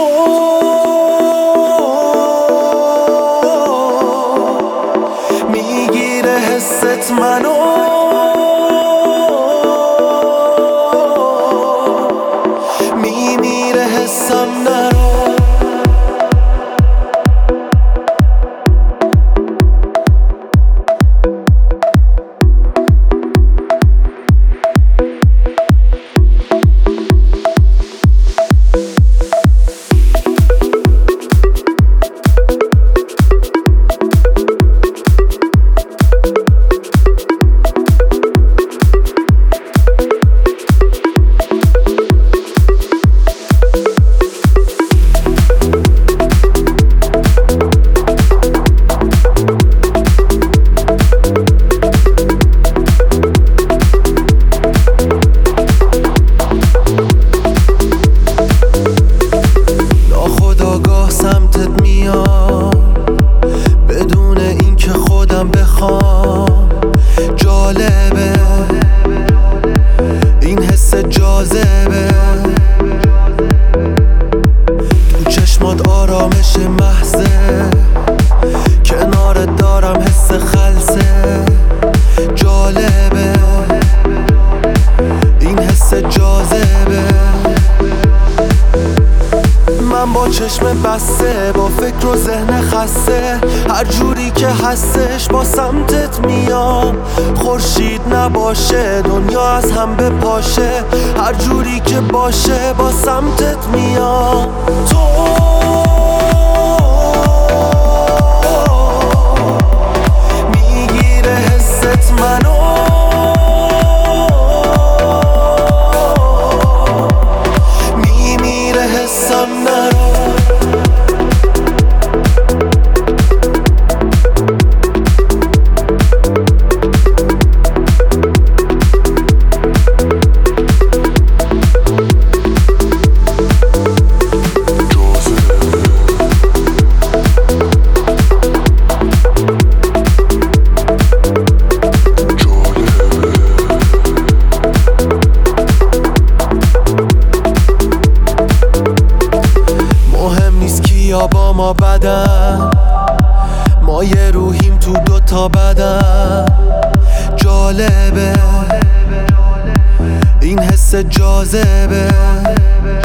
تو میگیره حست منو، میمیره حسم نرو. سمتت میام بدون اینکه خودم بخوام. جالبه این حس جاذبه، تو چشمات آرامش محضه، کنارت دارم حس خلسه. جالبه این حس جاذبه، من با چشم بسته، با فکر و ذهن خسته، هر جوری که هستش با سمتت میام. خورشید نباشه دنیا از هم بپاشه، هر جوری که باشه با سمتت میام. تو میگیره حست منو، میمیره حسم نرو. یا با ما بدن، ما یه روحیم تو دوتا بدن. جالبه این حس جاذبه،